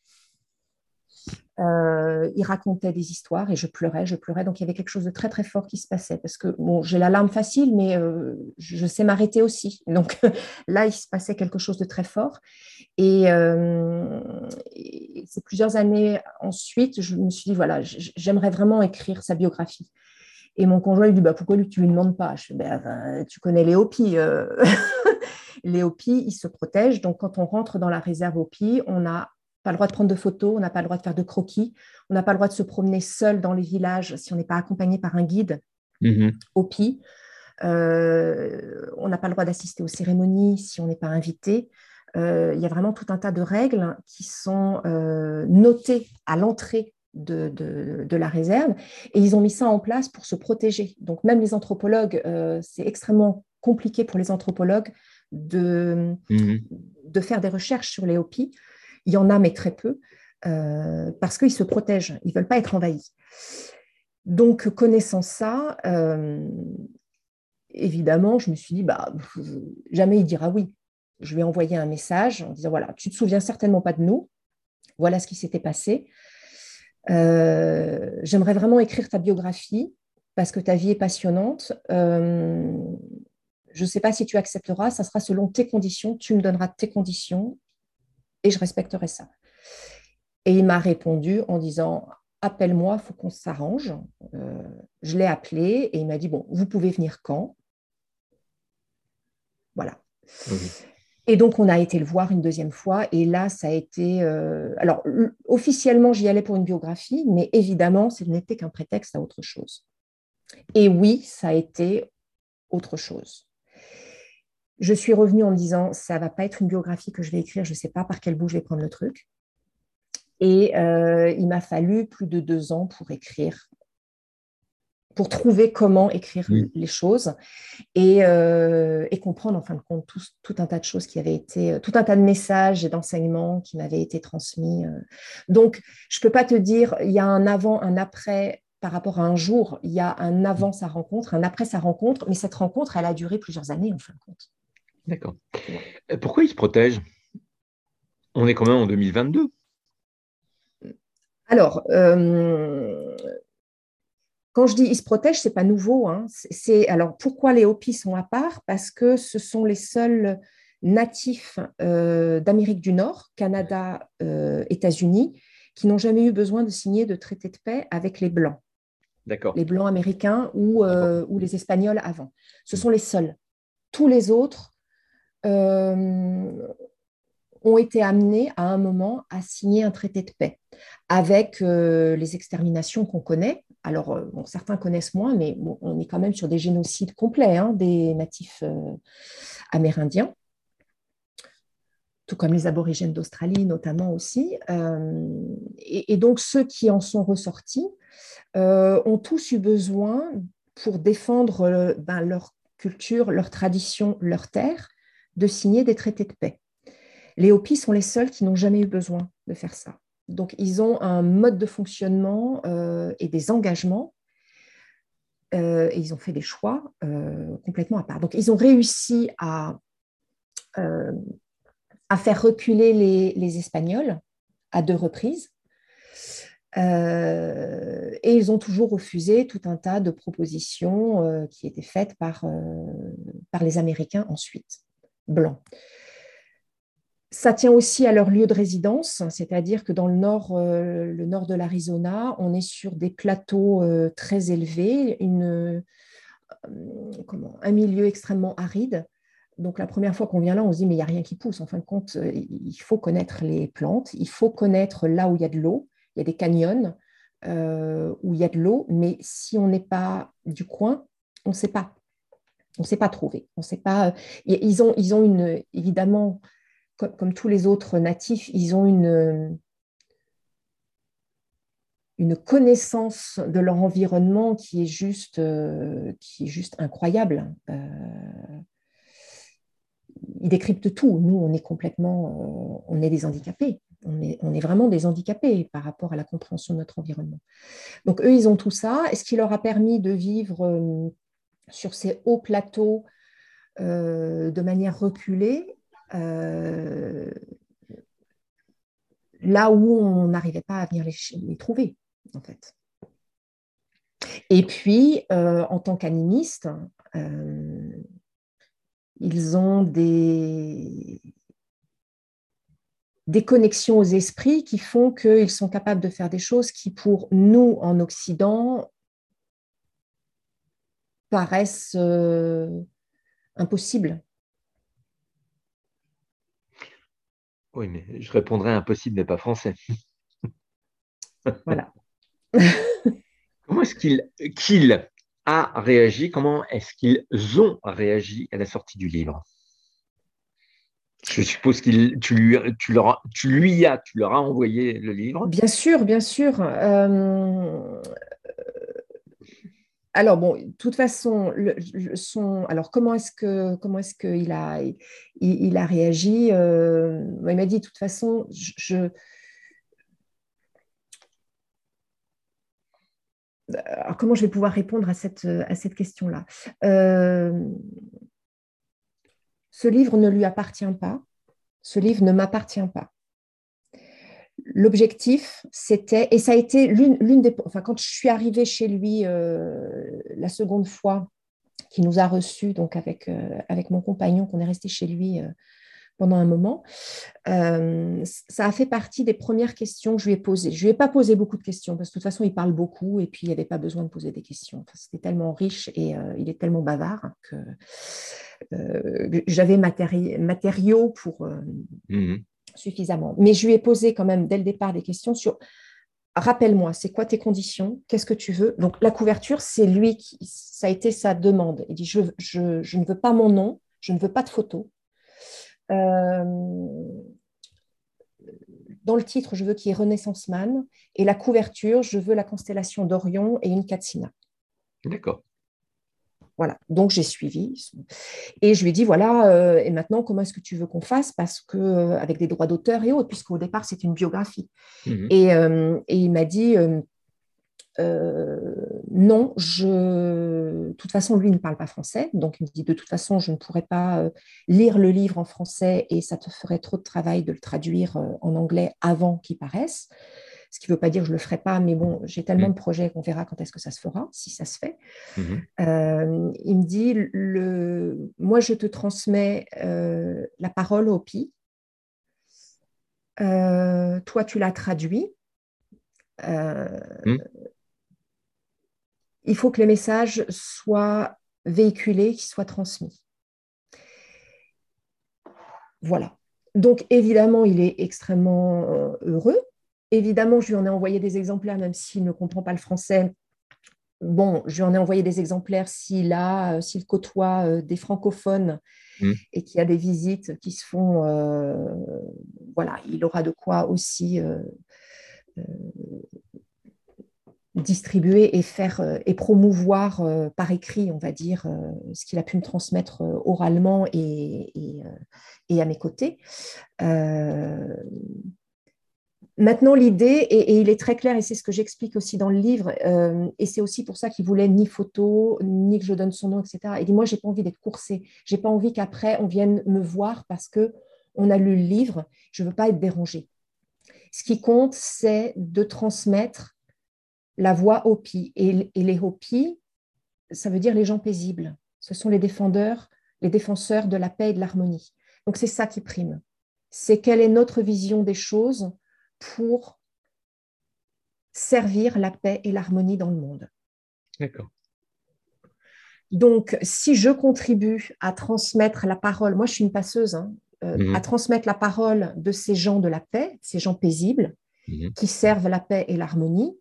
Euh, il racontait des histoires et je pleurais, je pleurais. Donc, il y avait quelque chose de très, très fort qui se passait parce que, bon, j'ai la larme facile, mais euh, je sais m'arrêter aussi. Donc, là, il se passait quelque chose de très fort. Et, euh, et c'est plusieurs années ensuite, je me suis dit, voilà, j'aimerais vraiment écrire sa biographie. Et mon conjoint lui dit, bah, pourquoi lui, tu ne lui demandes pas? Je dis, bah, ben, tu connais les Hopis. Euh... les Hopis, ils se protègent. Donc, quand on rentre dans la réserve Hopi, on n'a pas le droit de prendre de photos, on n'a pas le droit de faire de croquis, on n'a pas le droit de se promener seul dans les villages si on n'est pas accompagné par un guide Mhm. Hopi. Euh, on n'a pas le droit d'assister aux cérémonies si on n'est pas invité. Euh, il y a vraiment tout un tas de règles qui sont euh, notées à l'entrée de, de, de, la réserve et ils ont mis ça en place pour se protéger. Donc même les anthropologues, euh, c'est extrêmement compliqué pour les anthropologues de, Mhm. de faire des recherches sur les Hopis. Il y en a, mais très peu, euh, parce qu'ils se protègent, ils ne veulent pas être envahis. Donc, connaissant ça, euh, évidemment, je me suis dit, bah, jamais il dira oui. Je lui ai envoyé un message en disant, voilà, tu ne te souviens certainement pas de nous, voilà ce qui s'était passé. Euh, j'aimerais vraiment écrire ta biographie parce que ta vie est passionnante. Euh, je ne sais pas si tu accepteras, ça sera selon tes conditions, tu me donneras tes conditions et je respecterai ça. Et il m'a répondu en disant, appelle-moi, il faut qu'on s'arrange. Euh, je l'ai appelé et il m'a dit, bon, vous pouvez venir quand? Voilà. Oui. Et donc, on a été le voir une deuxième fois. Et là, ça a été... Euh, alors, officiellement, j'y allais pour une biographie, mais évidemment, ce n'était qu'un prétexte à autre chose. Et oui, ça a été autre chose. Je suis revenue en me disant, ça ne va pas être une biographie que je vais écrire, je ne sais pas par quel bout je vais prendre le truc. Et euh, il m'a fallu plus de deux ans pour écrire, pour trouver comment écrire Mhm. les choses et, euh, et comprendre en fin de compte tout, tout un tas de choses qui avaient été, tout un tas de messages et d'enseignements qui m'avaient été transmis. Donc, je ne peux pas te dire, il y a un avant, un après par rapport à un jour. Il y a un avant sa rencontre, un après sa rencontre, mais cette rencontre, elle a duré plusieurs années, en fin de compte. D'accord. Tu vois. Euh, Pourquoi ils se protègent? On est quand même en deux mille vingt-deux. Alors, euh, quand je dis ils se protègent, c'est pas nouveau, hein. C'est, alors, pourquoi les Hopis sont à part? Parce que ce sont les seuls natifs euh, d'Amérique du Nord, Canada, euh, États-Unis, qui n'ont jamais eu besoin de signer de traité de paix avec les Blancs, D'accord. les Blancs américains ou, Important. euh, ou les Espagnols avant. Ce Mm. sont les seuls. Tous les autres euh, ont été amenés à un moment à signer un traité de paix avec euh, les exterminations qu'on connaît. Alors, euh, bon, certains connaissent moins, mais bon, on est quand même sur des génocides complets hein, des natifs euh, amérindiens, tout comme les aborigènes d'Australie notamment aussi. Euh, et, et, donc, ceux qui en sont ressortis euh, ont tous eu besoin, pour défendre euh, ben, leur culture, leur tradition, leur terre, de signer des traités de paix. Les Hopis sont les seuls qui n'ont jamais eu besoin de faire ça. Donc, ils ont un mode de fonctionnement euh, et des engagements euh, et ils ont fait des choix euh, complètement à part. Donc, ils ont réussi à, euh, à faire reculer les, les Espagnols à deux reprises. Euh, et ils ont toujours refusé tout un tas de propositions euh, qui étaient faites par, euh, par les Américains ensuite, blancs. Ça tient aussi à leur lieu de résidence, c'est-à-dire que dans le nord, euh, le nord de l'Arizona, on est sur des plateaux euh, très élevés, une, euh, comment, un milieu extrêmement aride. Donc la première fois qu'on vient là, on se dit mais il n'y a rien qui pousse. En fin de compte, euh, il faut connaître les plantes, il faut connaître là où il y a de l'eau. Il y a des canyons euh, où il y a de l'eau, mais si on n'est pas du coin, on ne sait pas. On ne sait pas trouver. On sait pas. Ils ont, ils ont une évidemment comme, comme tous les autres natifs, ils ont une, une connaissance de leur environnement qui est juste, euh, qui est juste incroyable. Euh, ils décryptent tout. Nous, on est complètement, euh, on est des handicapés. On est, on est vraiment des handicapés par rapport à la compréhension de notre environnement. Donc, eux, ils ont tout ça. Et ce qui leur a permis de vivre euh, sur ces hauts plateaux euh, de manière reculée, euh, là où on n'arrivait pas à venir les, les trouver, en fait. Et puis, euh, en tant qu'animistes, euh, ils ont des, des connexions aux esprits qui font qu'ils sont capables de faire des choses qui, pour nous, en Occident, paraissent euh, impossibles. Oui, mais je répondrais impossible n'est pas français. Voilà. Comment est-ce qu'il qu'il a réagi? Comment est-ce qu'ils ont réagi à la sortie du livre? Je suppose qu'il tu lui, tu leur, tu lui as, tu leur as envoyé le livre. Bien sûr, bien sûr. Euh, alors bon, de toute façon, le, le, son, alors comment est-ce que comment est-ce qu'il a il, il a réagi euh, il m'a dit de toute façon, je, alors comment je vais pouvoir répondre à cette, à cette question-là euh, ce livre ne lui appartient pas, ce livre ne m'appartient pas. L'objectif, c'était, et ça a été l'une, l'une des, enfin quand je suis arrivée chez lui euh, la seconde fois, qui nous a reçus donc avec, euh, avec mon compagnon, qu'on est resté chez lui euh, pendant un moment, euh, ça a fait partie des premières questions que je lui ai posées. Je ne lui ai pas posé beaucoup de questions parce que de toute façon, il parle beaucoup et puis il n'y avait pas besoin de poser des questions. Enfin, c'était tellement riche et euh, il est tellement bavard que euh, j'avais matéri- matériaux pour euh, Mmh. suffisamment. Mais je lui ai posé quand même dès le départ des questions sur rappelle-moi, c'est quoi tes conditions? Qu'est-ce que tu veux? Donc, la couverture, c'est lui qui, ça a été sa demande. Il dit, je, je, je ne veux pas mon nom, je ne veux pas de photos. Euh, dans le titre, je veux qu'il y ait Renaissance Man. Et la couverture, je veux la constellation d'Orion et une Katsina. D'accord. Voilà, donc j'ai suivi. Et je lui ai dit, voilà, euh, et maintenant, comment est-ce que tu veux qu'on fasse? Parce que, euh, avec des droits d'auteur et autres, puisqu'au départ, c'est une biographie. Mmh. Et, euh, et il m'a dit, euh, euh, non, je... de toute façon, lui ne parle pas français, donc il me dit de toute façon, je ne pourrais pas euh, lire le livre en français et ça te ferait trop de travail de le traduire euh, en anglais avant qu'il paraisse. Ce qui ne veut pas dire que je ne le ferai pas, mais bon, j'ai tellement Mm. de projets qu'on verra quand est-ce que ça se fera, si ça se fait. Mhm. Euh, il me dit, le... moi, je te transmets euh, la parole au Pi. Euh, toi, tu l'as traduit. Euh, Mm. il faut que les messages soient véhiculés, qu'ils soient transmis. Voilà. Donc, évidemment, il est extrêmement euh, heureux. Évidemment, je lui en ai envoyé des exemplaires, même s'il ne comprend pas le français. Bon, je lui en ai envoyé des exemplaires s'il a, euh, s'il côtoie euh, des francophones Mm. et qu'il y a des visites qui se font. Euh, voilà, il aura de quoi aussi euh, euh, distribuer et faire euh, et promouvoir euh, par écrit, on va dire, euh, ce qu'il a pu me transmettre euh, oralement et, et, euh, et, à mes côtés. Euh, Maintenant, l'idée, et, et, il est très clair, et c'est ce que j'explique aussi dans le livre, euh, et c'est aussi pour ça qu'il voulait ni photo, ni que je donne son nom, et cetera. Il dit, moi, j'ai pas envie d'être coursée. J'ai pas envie qu'après, on vienne me voir parce que on a lu le livre. Je veux pas être dérangée. Ce qui compte, c'est de transmettre la voix Hopi. Et, et les Hopi, ça veut dire les gens paisibles. Ce sont les défendeurs, les défenseurs de la paix et de l'harmonie. Donc, c'est ça qui prime. C'est quelle est notre vision des choses pour servir la paix et l'harmonie dans le monde. D'accord. Donc, si je contribue à transmettre la parole, moi je suis une passeuse, hein, euh, à Mhm. transmettre la parole de ces gens de la paix, ces gens paisibles, Mhm. qui servent la paix et l'harmonie,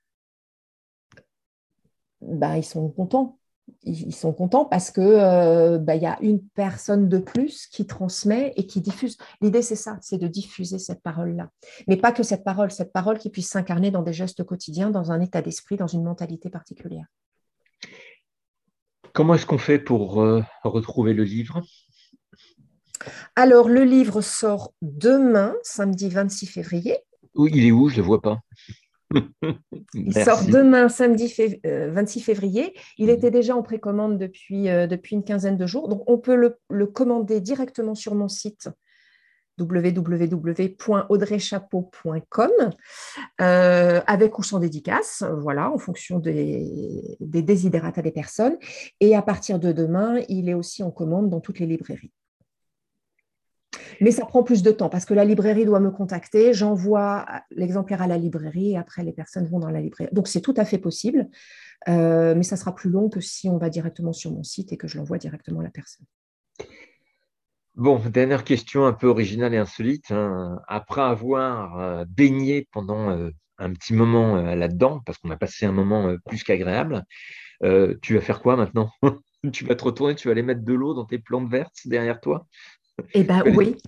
ben, ils sont contents. Ils sont contents parce que euh, ben, y a une personne de plus qui transmet et qui diffuse. L'idée, c'est ça, c'est de diffuser cette parole-là. Mais pas que cette parole, cette parole qui puisse s'incarner dans des gestes quotidiens, dans un état d'esprit, dans une mentalité particulière. Comment est-ce qu'on fait pour euh, retrouver le livre? Alors, le livre sort demain, samedi vingt-six février. Oui, il est où? Je ne le vois pas. Il sort Merci. demain, samedi fév- euh, vingt-six février. Il était Mhm. déjà en précommande depuis, euh, depuis une quinzaine de jours. Donc, on peut le, le commander directement sur mon site w w w point audrey chapeau point com euh, avec ou sans dédicace, voilà, en fonction des, des desiderata des personnes. Et à partir de demain, il est aussi en commande dans toutes les librairies. Mais ça prend plus de temps parce que la librairie doit me contacter, j'envoie l'exemplaire à la librairie et après les personnes vont dans la librairie. Donc c'est tout à fait possible, euh, mais ça sera plus long que si on va directement sur mon site et que je l'envoie directement à la personne. Bon, dernière question un peu originale et insolite, hein. Après avoir euh, baigné pendant euh, un petit moment euh, là-dedans, parce qu'on a passé un moment euh, plus qu'agréable, euh, tu vas faire quoi maintenant? Tu vas te retourner, tu vas aller mettre de l'eau dans tes plantes vertes derrière toi? Eh Tu bien vas les- oui,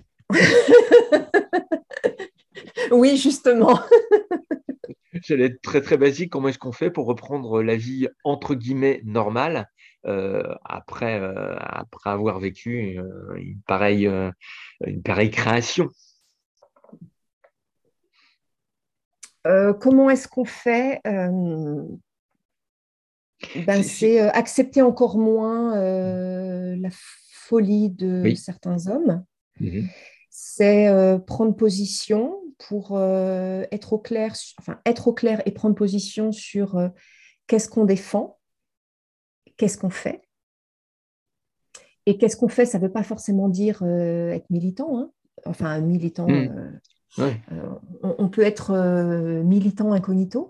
oui justement. J'allais être très très basique. Comment est-ce qu'on fait pour reprendre la vie entre guillemets normale euh, après, euh, après avoir vécu euh, une pareille, euh, une pareille création? Euh, comment est-ce qu'on fait euh, ben, Si- si- c'est euh, accepter encore moins euh, la folie de Oui. certains hommes. Mhm. C'est euh, prendre position pour euh, être au clair, enfin être au clair et prendre position sur euh, qu'est-ce qu'on défend, qu'est-ce qu'on fait. Et qu'est-ce qu'on fait, ça ne veut pas forcément dire euh, être militant, hein. Enfin, militant, Mhm. euh, Ouais. euh, on, on, peut être euh, militant incognito.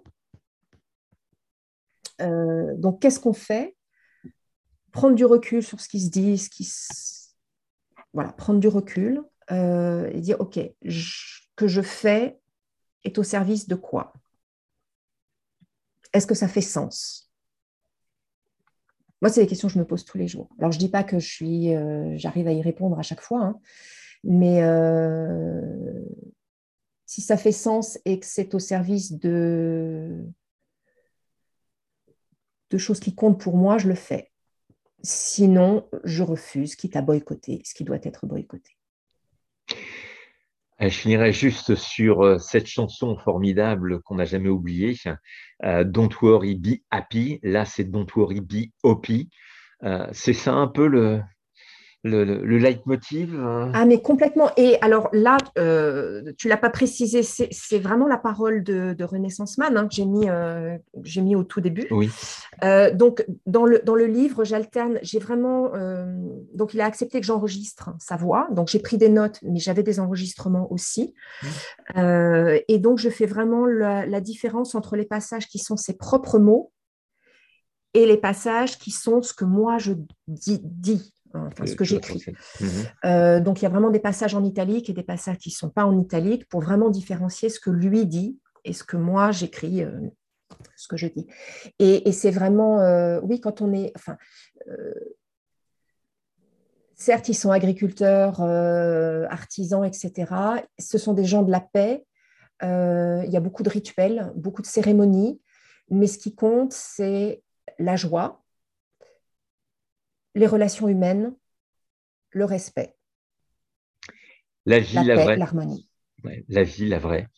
Euh, donc, qu'est-ce qu'on fait? Prendre du recul sur ce qui se dit, ce qui se... voilà, prendre du recul euh, et dire, OK, ce que je fais est au service de quoi? Est-ce que ça fait sens? Moi, c'est des questions que je me pose tous les jours. Alors, je ne dis pas que je suis, euh, j'arrive à y répondre à chaque fois, hein, mais euh, si ça fait sens et que c'est au service de, de choses qui comptent pour moi, je le fais. Sinon, je refuse, quitte à boycotter ce qui doit être boycotté. Je finirai juste sur euh, cette chanson formidable qu'on n'a jamais oubliée, euh, Don't Worry, Be Happy. Là, c'est Don't Worry, Be Happy. Euh, c'est ça un peu le, le, le, le leitmotiv. euh. Ah, mais complètement. Et alors là, euh, tu l'as pas précisé, c'est c'est vraiment la parole de, de Renaissance Man, hein, que j'ai mis, euh, j'ai mis au tout début. Oui. Euh, donc, dans le, dans le livre, j'alterne, j'ai vraiment. Euh, donc, il a accepté que j'enregistre sa voix. Donc, j'ai pris des notes, mais j'avais des enregistrements aussi. Euh, et donc, je fais vraiment la, la différence entre les passages qui sont ses propres mots et les passages qui sont ce que moi je dis, dis hein, enfin, ce Que que tu vas j'écris. transmettre. Mhm. Euh, donc, il y a vraiment des passages en italique et des passages qui ne sont pas en italique pour vraiment différencier ce que lui dit et ce que moi j'écris, euh, ce que je dis. Et, et c'est vraiment, euh, oui, quand on est, enfin, euh, certes, ils sont agriculteurs, euh, artisans, et cetera. Ce sont des gens de la paix. Euh, il y a beaucoup de rituels, beaucoup de cérémonies, mais ce qui compte, c'est la joie, les relations humaines, le respect, La vie, la la paix, vraie. l'harmonie. Ouais, la vie, la vraie.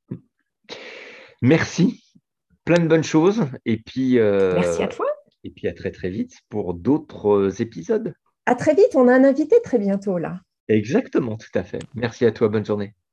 Merci. Plein de bonnes choses. Et puis, Merci euh, à toi. et puis à très très vite pour d'autres épisodes. À très vite. On a un invité très bientôt là. Exactement, tout à fait. Merci à toi. Bonne journée.